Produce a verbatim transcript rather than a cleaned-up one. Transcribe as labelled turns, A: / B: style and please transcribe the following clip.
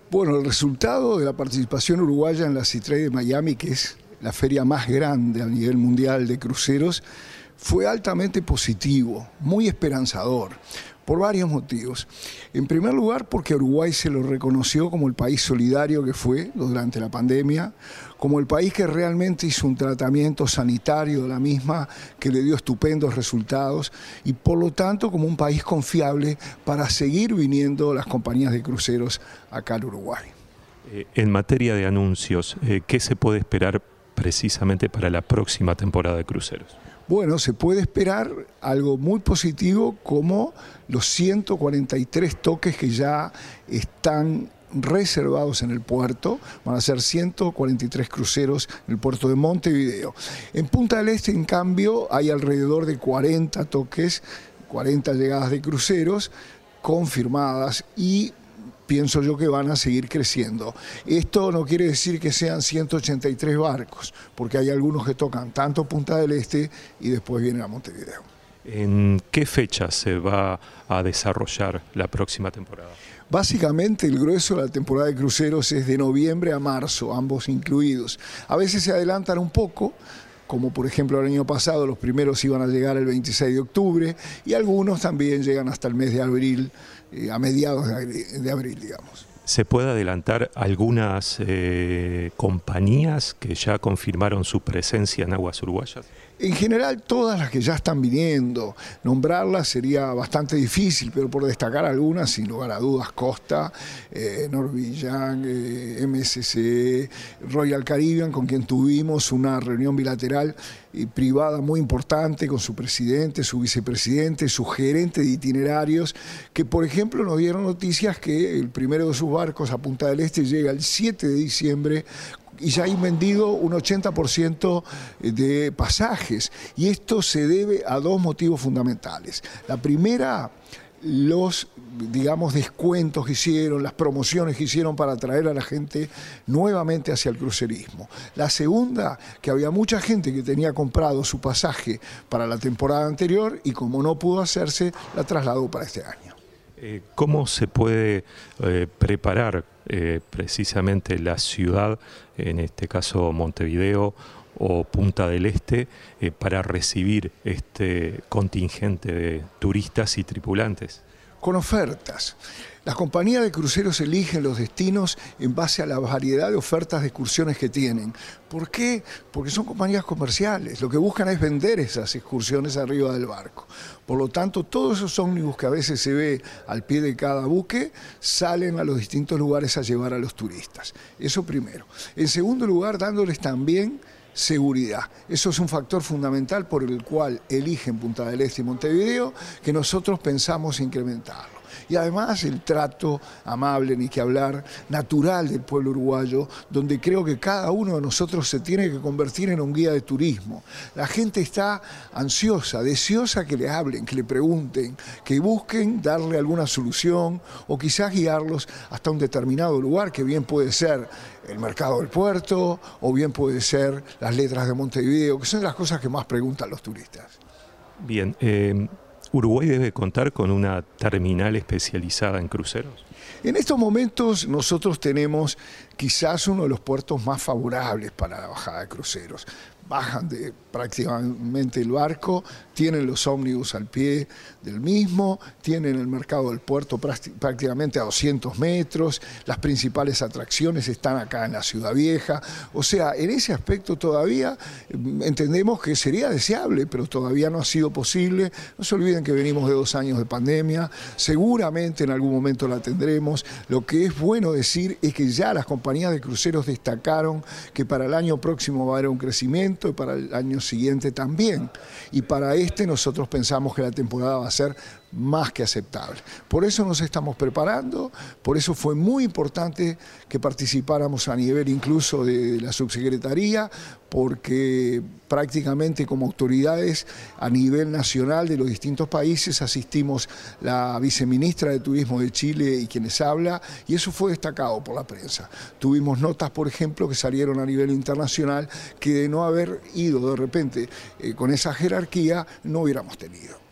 A: Bueno, el resultado de la participación uruguaya en la SeaTrade de Miami, que es la feria más grande a nivel mundial de cruceros, fue altamente positivo, muy esperanzador, por varios motivos. En primer lugar, porque Uruguay se lo reconoció como el país solidario que fue durante la pandemia, como el país que realmente hizo un tratamiento sanitario de la misma, que le dio estupendos resultados, y por lo tanto como un país confiable para seguir viniendo las compañías de cruceros acá al Uruguay.
B: Eh, en materia de anuncios, eh, ¿qué se puede esperar precisamente para la próxima temporada de cruceros?
A: Bueno, se puede esperar algo muy positivo como los ciento cuarenta y tres toques que ya están reservados en el puerto. Van a ser ciento cuarenta y tres cruceros en el puerto de Montevideo. En Punta del Este, en cambio, hay alrededor de cuarenta toques, cuarenta llegadas de cruceros confirmadas y pienso yo que van a seguir creciendo. Esto no quiere decir que sean ciento ochenta y tres barcos, porque hay algunos que tocan tanto Punta del Este y después vienen a Montevideo.
B: ¿En qué fecha se va a desarrollar la próxima temporada?
A: Básicamente el grueso de la temporada de cruceros es de noviembre a marzo, ambos incluidos. A veces se adelantan un poco, como por ejemplo el año pasado los primeros iban a llegar el veintiséis de octubre y algunos también llegan hasta el mes de abril, eh, a mediados de, de abril, digamos.
B: ¿Se puede adelantar algunas eh, compañías que ya confirmaron su presencia en aguas uruguayas?
A: En general, todas las que ya están viniendo, nombrarlas sería bastante difícil, pero por destacar algunas, sin lugar a dudas, Costa, eh, Norwegian, eh, M S C, Royal Caribbean, con quien tuvimos una reunión bilateral y privada muy importante con su presidente, su vicepresidente, su gerente de itinerarios, que por ejemplo nos dieron noticias que el primero de sus barcos a Punta del Este llega el siete de diciembre y ya hay vendido un ochenta por ciento de pasajes. Y esto se debe a dos motivos fundamentales. La primera, los, digamos, descuentos que hicieron, las promociones que hicieron para atraer a la gente nuevamente hacia el crucerismo. La segunda, que había mucha gente que tenía comprado su pasaje para la temporada anterior y como no pudo hacerse, la trasladó para este año.
B: Eh, ¿Cómo se puede eh, preparar eh, precisamente la ciudad, en este caso Montevideo o Punta del Este, eh, para recibir este contingente de turistas y tripulantes?
A: Con ofertas. Las compañías de cruceros eligen los destinos en base a la variedad de ofertas de excursiones que tienen. ¿Por qué? Porque son compañías comerciales. Lo que buscan es vender esas excursiones arriba del barco. Por lo tanto, todos esos ómnibus que a veces se ve al pie de cada buque salen a los distintos lugares a llevar a los turistas. Eso primero. En segundo lugar, dándoles también seguridad. Eso es un factor fundamental por el cual eligen Punta del Este y Montevideo, que nosotros pensamos incrementarlo. Y además el trato amable, ni que hablar, natural del pueblo uruguayo, donde creo que cada uno de nosotros se tiene que convertir en un guía de turismo. La gente está ansiosa, deseosa que le hablen, que le pregunten, que busquen darle alguna solución o quizás guiarlos hasta un determinado lugar, que bien puede ser el mercado del puerto o bien puede ser las letras de Montevideo, que son las cosas que más preguntan los turistas.
B: Bien, eh... ¿Uruguay debe contar con una terminal especializada en cruceros?
A: En estos momentos nosotros tenemos quizás uno de los puertos más favorables para la bajada de cruceros. Bajan de prácticamente el barco, tienen los ómnibus al pie del mismo, tienen el mercado del puerto prácticamente a doscientos metros, las principales atracciones están acá en la Ciudad Vieja. O sea, en ese aspecto todavía entendemos que sería deseable, pero todavía no ha sido posible. No se olviden que venimos de dos años de pandemia, seguramente en algún momento la tendremos. Lo que es bueno decir es que ya las compañías de cruceros destacaron que para el año próximo va a haber un crecimiento, y para el año siguiente también. Y para este nosotros pensamos que la temporada va a ser más que aceptable. Por eso nos estamos preparando, por eso fue muy importante que participáramos a nivel incluso de la subsecretaría, porque prácticamente como autoridades a nivel nacional de los distintos países asistimos la viceministra de Turismo de Chile y quienes habla, y eso fue destacado por la prensa. Tuvimos notas, por ejemplo, que salieron a nivel internacional que de no haber ido de repente eh, con esa jerarquía no hubiéramos tenido.